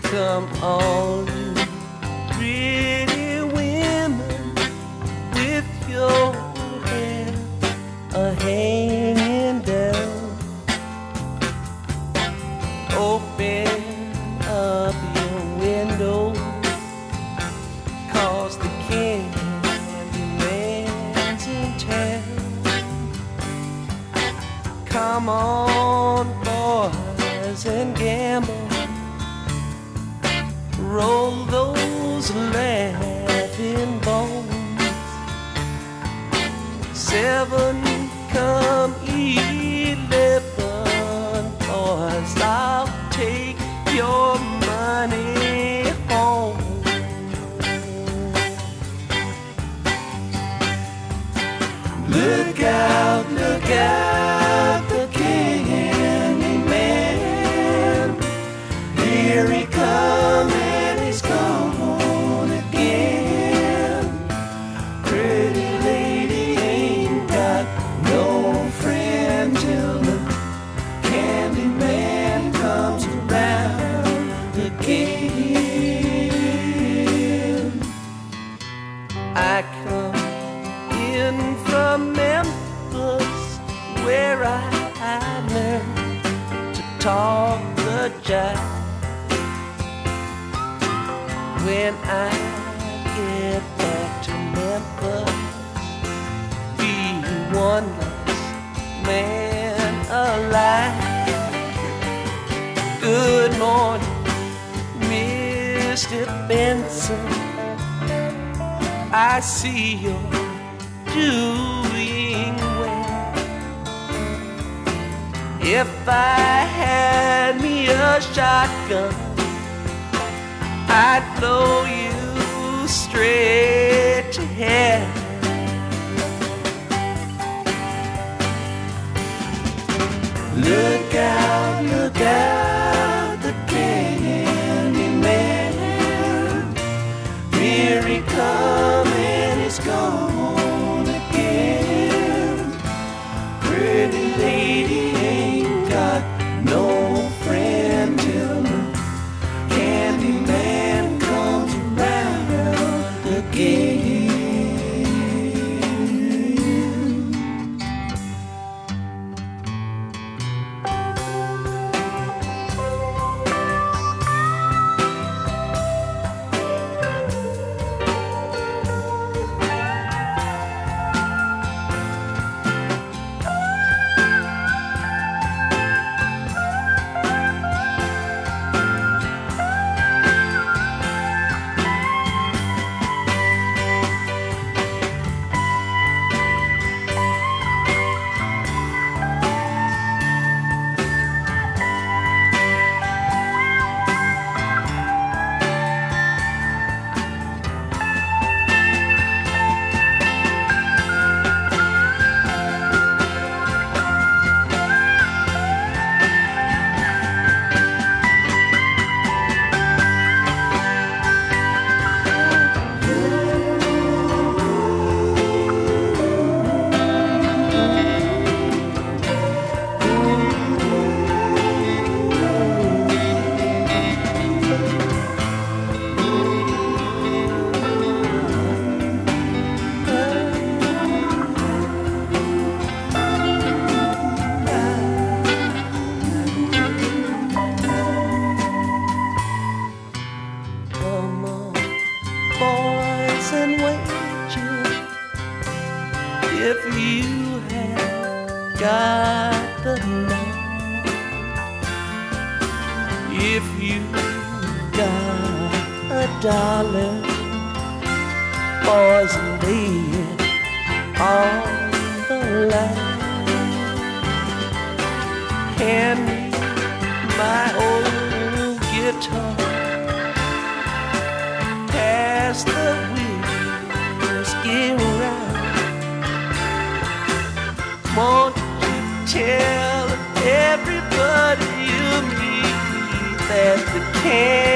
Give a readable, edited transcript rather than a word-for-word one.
Come on, you pretty women, with your hair hanging down. Open up your window, 'cause the Candyman's in town. Come on, boys, and gamble. Roll those laughing bones. 7 come 11, boys, I'll take your money home. Look out, the Candyman. Here he comes. I come in from Memphis, where I learned to talk the jive. When I get back to Memphis, be one less man alive. Good morning, Mr. Benson. I see you're doing well. If I had me a shotgun, I'd blow you straight to hell. Look out, the Candyman. Here he comes and he's gone again. Pretty lady ain't got no friend till the Candyman comes around again. If you have got the night, if you got $1, boys, lay it on the line. Hand me my old guitar, pass the whiskey around. Won't you tell everybody you meet that the